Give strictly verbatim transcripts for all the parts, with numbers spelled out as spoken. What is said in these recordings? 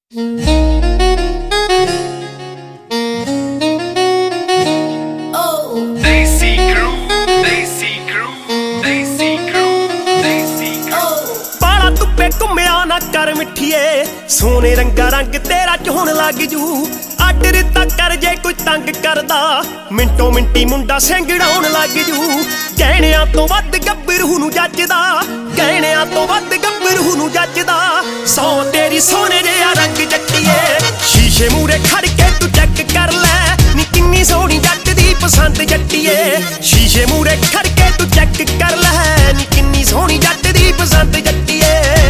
कर मिठिए सोने रंगा रंग तेरा चोन लग जू अड रिता कर जे कोई तंग करदा मिंटो मिंटी मुंडा सेंगड़ाउन लग जू गहणियां तो वध गब्बरू नूं जचदा गहणियां तो वध गब्बरू नूं जचदा सौ तेरी सोने जिहा रंग जट्टिए शीशे मूरे खड़ के तू चेक कर लै नी किन्नी सोहनी जट दी पसंद जट्टिए शीशे मूरे खड़ के तू चेक कर लै नी किन्नी सोहनी जट दी पसंद जट्टिए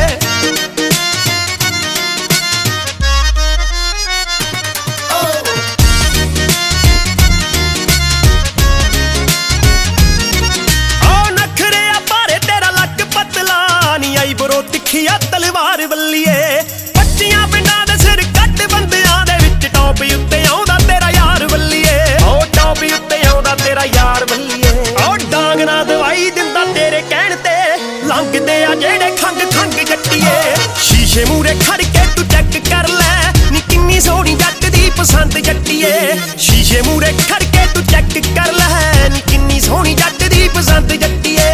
तलवार बल्लीए पच्चियां पिंडां दे सिर कट बंदियां दे विच टॉप उत्ते आउंदा तेरा यार बल्लीए ओ टॉप उत्ते आउंदा तेरा यार बल्लीए ओ डांग ना दवाई दिंदा तेरे कहण ते लंघदे आ जेड़े खंग खंग जट्टिए शीशे मूरे खड़ के तू चेक कर लै नी किन्नी सोहनी जट दी पसंद जट्टिए शीशे मूरे खड़ के तू चेक कर लै नी किन्नी सोहनी जट दी पसंद जट्टिए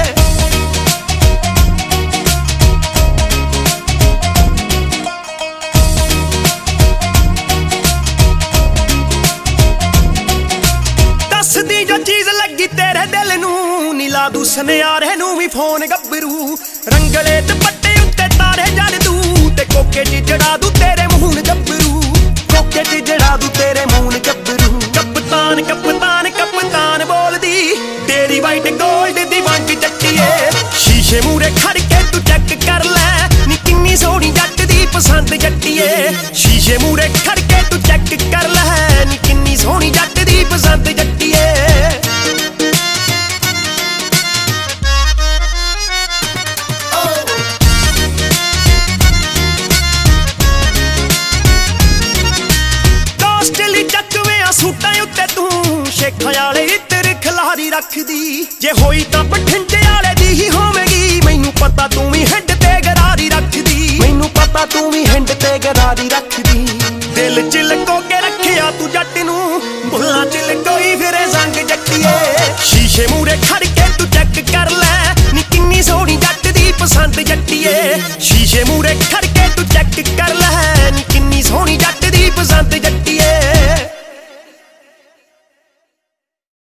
दू सनियारे नूं भी फोन गब्बरू रंगले दुपट्टे उत्ते तारे जड़ दू ते कोके च जड़ा दू तेरे मूंह गब्बरू कोके च जड़ा दू तेरे मूंह गब्बरू कप्तान कप्तान कप्तान बोलदी तेरी वाइट गोल्ड दी वंग जट्टिए शीशे मूरे खड़ के तू चेक कर लै नी किन्नी सोहनी जट दी पसंद जट्टिए शीशे मूरे खड़ के तू चेक कर लै नी किन्नी सोहनी जट दी पसंद जट्टिए खयाले तेरे खिलारी रखदी जे होई तां बठिंडे वाले दी ही होवेगी मैनू पता तू भी हिंड ते गरारी रखदी मैनू पता तू भी हिंड ते गरारी रखदी दिल च लको के रखिया तू जट नू बुल्लां च लकोई फिरे संग जट्टिए शीशे मूरे खड़ के तू चेक कर लै